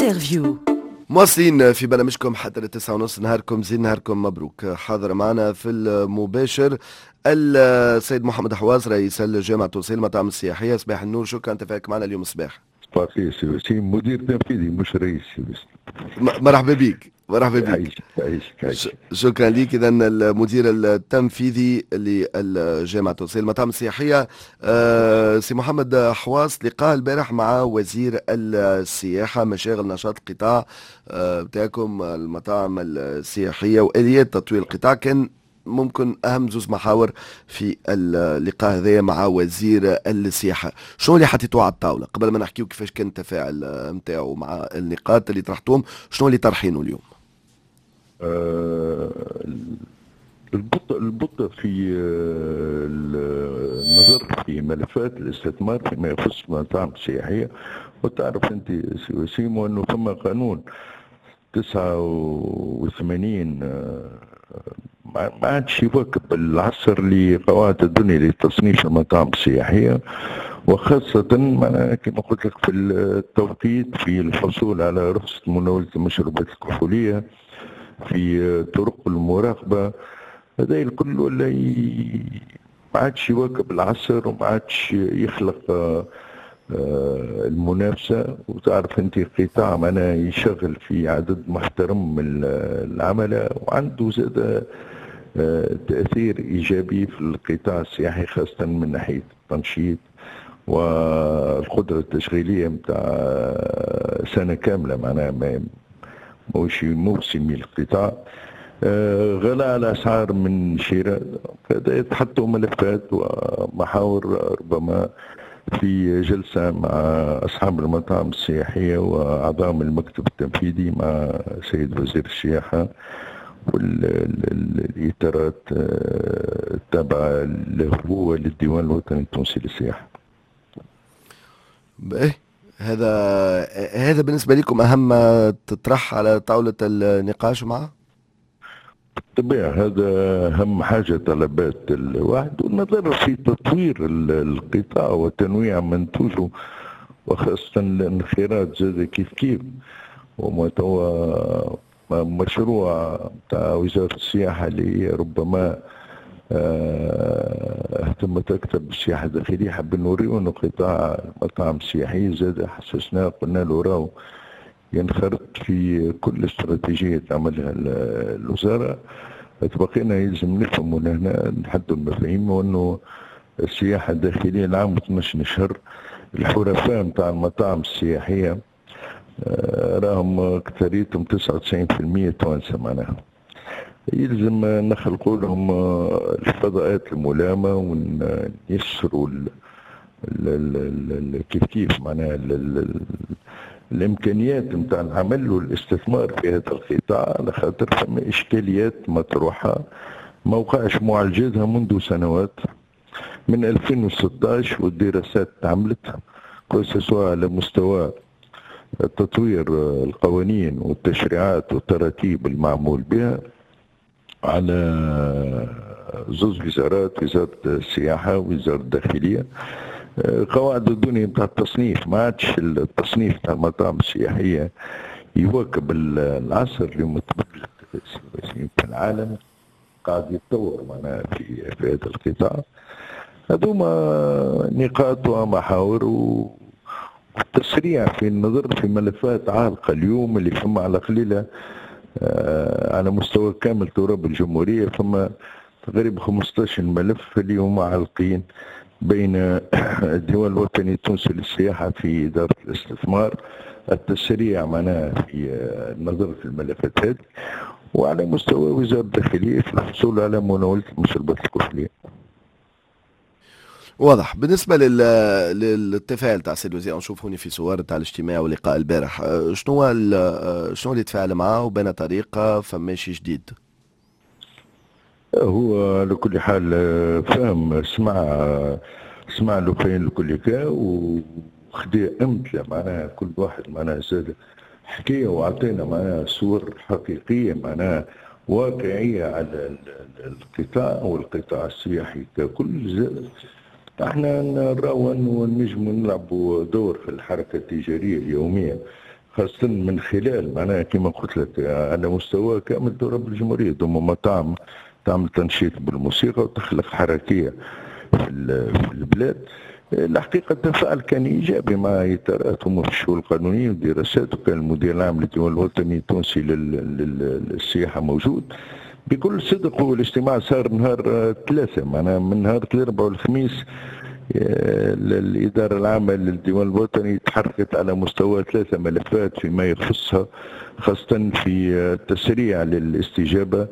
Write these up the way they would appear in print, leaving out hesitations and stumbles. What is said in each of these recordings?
انترفيو. مواصلين في برنامجكم حتى للتسعة ونص. نهاركم زين، نهاركم مبروك. حاضر معنا في المباشر السيد محمد حواس، رئيس الجامعة التونسية للمطاعم السياحية. صباح النور، شكرا تفاعلك معنا اليوم الصباح. صباح الخير سي وسيم، مدير تنفيذي مش رئيس. مرحبا بك، مرحبا بك. عايشك. شكرا لك. اذا المدير التنفيذي للجامعه التونسيه للمطاعم السياحيه سي محمد حواس، لقاء البارح مع وزير السياحه، مشاغل نشاط القطاع بتاعكم المطاعم السياحيه واليات تطوير القطاع. كان ممكن اهم زوز محاور في اللقاء هذا مع وزير السياحه. شنو اللي حطيتوه على الطاوله قبل ما نحكيو كيفاش كان التفاعل نتاعو مع النقاط اللي طرحتوهم؟ شنو اللي طرحينه اليوم؟ البطء في النظر في ملفات الاستثمار فيما يخص المطاعم السياحية. وتعرف انت سي وسيم انه ثم قانون 89 ما عادش يواكب العصر لقواعد الدنيا لتصنيف المطاعم السياحية، وخاصة كما قلت لك في التوقيت في الحصول على رخصة مناولة المشروبات الكحولية، في طرق المراقبة. هذا الكل ولا ما عادش يواكب العصر وما عادش يخلق المنافسة. وتعرف انت قطاع يشغل في عدد محترم من العملاء، وعنده زاد تأثير إيجابي في القطاع السياحي، خاصة من ناحية التنشيط والقدرة التشغيلية متاع سنة كاملة. موش موسمي القطاع. غلاء الأسعار من شراء، هذا يتحطوا ملفات ومحاور ربما في جلسة مع أصحاب المطاعم السياحية وأعضاء المكتب التنفيذي مع سيد وزير السياحة والإطارات التابعة له هو للديوان الوطني التونسي للسياحة. هذا بالنسبة لكم أهم ما تطرح على طاولة النقاش معه؟ بالطبع هذا أهم حاجة، طلبات الواحد والنظر في تطوير القطاع وتنويع منتوجه، وخاصة الانخراط زاد كيف وما توا مشروع تاع وزارة السياحة اللي ربما اهتمت أكثر بالسياحة الداخلية. حاب نوريو أنه قطاع المطاعم السياحية زاد حسسناه، قلنا له راهو ينخرط في كل استراتيجية تعملها الوزارة. بقينا يلزم نفهم هنا نحدوا المفاهيم، وأنه السياحة الداخلية العام 12 شهر الحرفاء متاع المطاعم السياحية راهم أكثريتهم 99% توانسة. يلزم نخلقوا لهم الفضاءات الملامة ونيسروا كيف الامكانيات نتاع العمل والاستثمار في هذا القطاع، على خاطر ثم اشكاليات مطروحه ما وقعش معالجتها منذ سنوات من 2016، والدراسات تعملت سواء على مستوى تطوير القوانين والتشريعات والتراتيب المعمول بها على زوج وزارات، وزارة السياحة ووزارة الداخلية. قواعد الدنيا بتاع التصنيف ما عادش التصنيف بتاع المطاعم السياحية يواكب العصر اللي متبدل في العالم، قاعد يتطور في هذا القطاع. هذوما نقاط ومحاور والتسريع في النظر في ملفات عالقة اليوم اللي فما على قليلة على مستوى كامل تراب الجمهورية. فما تقريبا 15 ملف اللي هما عالقين بين الديوان الوطني التونسي للسياحة في إدارة الاستثمار، التسريع في النظر في الملفات هذه، وعلى مستوى وزارة الداخلية في الحصول على مناولة المشروبات الكحولية. واضح. بالنسبة للتفاعل تاع السيد الوزير، نشوف هوني في صور تاع الاجتماع ولقاء البارح، شنو اللي تفاعل معاه وبين طريقة فماشي جديد؟ هو على كل حال فهم، سمع له فين لكل كا وخدي امثله كل واحد زاد حكايه واعطينا صور حقيقيه واقعيه على القطاع والقطاع السياحي ككل. احنا نراو انه نجموا نلعبوا دور في الحركه التجاريه اليوميه، خاصة من خلال معناها كما قلت لك على مستوى كامل تراب الجمهورية، ثم مطاعم تعمل تنشيط بالموسيقى وتخلق حركية في البلاد. الحقيقة التفاعل كان إيجابي مع إطاراتهم في الشؤون القانونية والدراسات، وكان المدير العام للديوان الوطني التونسي للسياحة موجود بكل صدق. والاجتماع صار نهار 3 معناها من نهار الأربعاء والخميس. الإدارة العامة للديوان الوطني تحركت على مستوى 3 ملفات فيما يخصها، خاصة في التسريع للاستجابة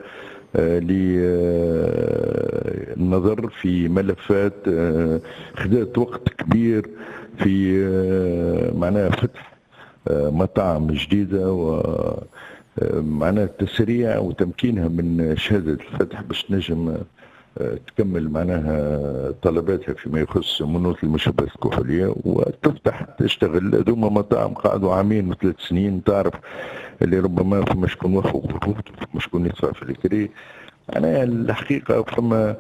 للنظر في ملفات خذت وقت كبير في معناها فتح مطاعم جديدة، ومعناها التسريع وتمكينها من شهادة الفتح باش تنجم تكمل معناها طلباتها فيما يخص منوط المشروبات الكحولية وتفتح تشتغل. هذوما مطاعم قعدوا 2 و3 سنين، تعرف اللي ربما فما شكون وفوا قروض وفما شكون يدفع في الكري. أنا الحقيقة فما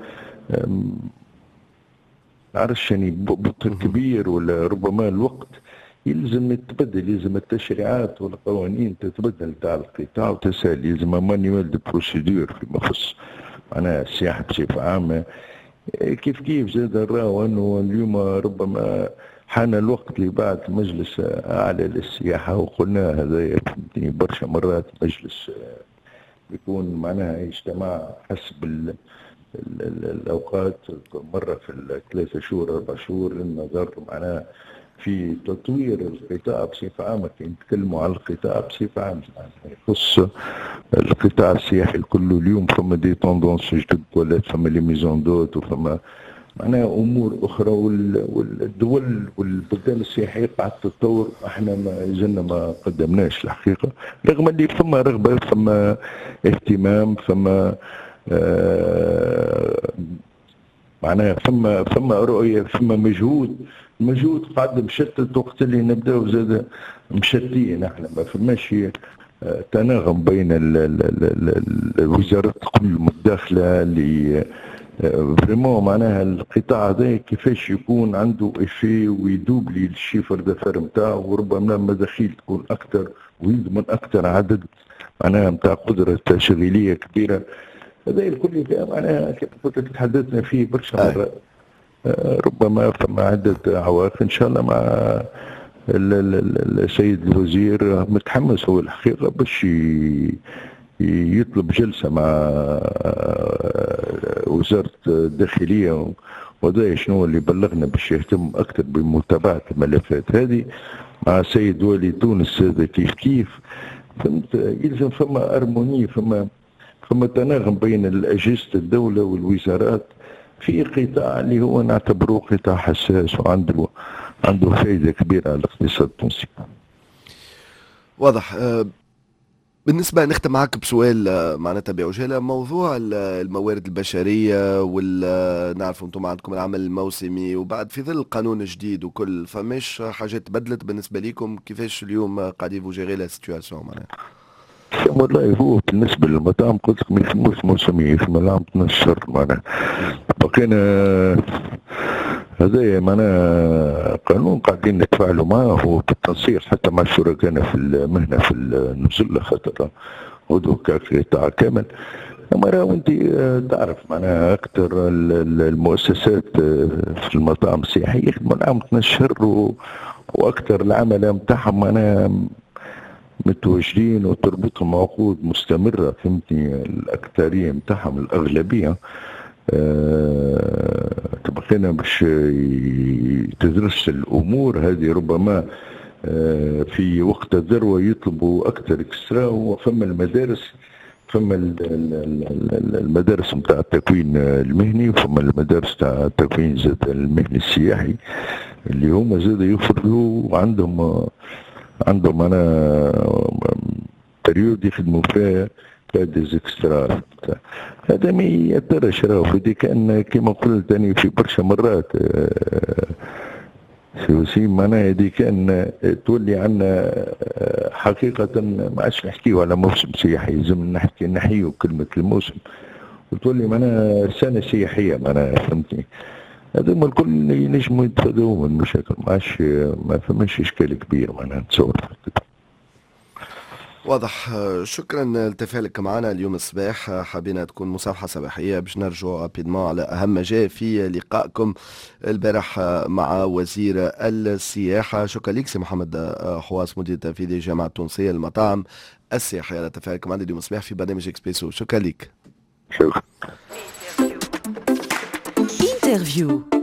نعرفش يعني بطء كبير، ولا ربما الوقت يلزم يتبدل، يلزم التشريعات والقوانين تتبدل تاع القطاع وتسال، يلزم مانيوال دو بروسيدور فيما يخص معناها السياحة بصفة عامة. كيف زاد نراو أنه اليوم ربما حان الوقت اللي بعد مجلس أعلى للسياحة، وقلنا هذا برشا مرات مجلس يكون معناها اجتماع حسب الأوقات، مرة في 3 شهور 4 شهور، للنظر معناها في تطوير القطاع بصفة عامة. كي نتكلموا على القطاع بصفة عامة يخص القطاع السياحي الكل، اليوم فما دي توندونس جدد، ولا فما لي ميزون دوت، وفما معناها امور اخرى، والدول والبلدان السياحيه قاعده تتطور. احنا ما زلنا ما قدمناش الحقيقه، رغم اللي فما رغبه، فما اهتمام، فما معناها فما رؤيه، فما مجهود قاعد مشتت. وقت اللي نبداو زاد مشتين، احنا ما فماش تناغم بين الوزارات كل متداخله اللي فريمون معناها القطاع هذا كيفاش يكون عنده افي ويدوب لي الشيفر دافير نتاعو، وربما مداخيل تكون اكثر ويضمن اكثر عدد معناها نتاع قدره تشغيليه كبيره. هذا الكل معناها كيف قلت لك تحدثنا فيه برشا مرات. ربما فما عده عوائق ان شاء الله مع السيد الوزير متحمس هو الحقيقه باش يطلب جلسة مع وزارة الداخلية، وده شنو اللي بلغنا باش يهتم أكثر بمتابعة الملفات هذه مع سيد والي تونس. هذا كيف فهمت، يلزم فما أرموني، فما تناغم بين أجهزة الدولة والوزارات في قطاع اللي هو نعتبره قطاع حساس وعنده فائدة كبيرة على الاقتصاد التونسي. واضح. بالنسبة نختم معك بسؤال معناتها بعجالة، موضوع الموارد البشرية نعرف انتم عندكم العمل الموسمي، وبعد في ظل قانون جديد وكل، فماش حاجات بدلت بالنسبة لكم؟ كيفاش اليوم قاعدين فوجيري لا سيتواسيون معناها؟ والله هو بالنسبة للمطاعم قلت لك ما يسموش موسمي، يسمى العام 12 شهر معناها. بقينا هذا معناها قانون قاعدين نتفاعلوا معه بالتنسيق حتى مع شركائنا في المهنة في النزل، خاطر غدو كقطاع كامل. اما راهو انت تعرف معناها اكثر المؤسسات في المطاعم السياحية يخدموا العام 12 شهر واكثر، العمل نتاعهم معناها متواجدين وتربطهم عقود مستمرة، فهمتني، الأكثرية نتاعهم الأغلبية. تبقينا باش تدرس الأمور هذه، ربما في وقت الذروة يطلبوا أكثر إكسترا. وفما المدارس نتاع التكوين المهني، وفما المدارس نتاع التكوين زاد المهني السياحي اللي هما زاد يفرضوا، عندهم انا بريود يخدموا فيها ديزيكسترا. هذا ما يأثرش، راهو بدي كان كما قلت أنا في برشا مرات سي معناها هذه كان تولي عنا حقيقة ما عادش نحكيو على موسم سياحي، لازم نحيو كلمة الموسم وتولي معناها سنة سياحية معناها، فهمتني. هذوما الكل ينجموا يتفادوا من المشاكل، ما فماش اشكال كبير معناها نتصور. واضح. شكرا لتفاعلك معنا اليوم الصباح. حابين تكون مصافحة صباحية باش نرجعوا رابيدمون على أهم ما جاء في لقائكم البارح مع وزير السياحة. شكرا لك سي محمد حواس، مدير تنفيذي الجامعة التونسية للمطاعم السياحية، على تفاعلك معنا اليوم الصباح في برنامج اكسبريسو. شكرا لك. شكرا. انترفيو.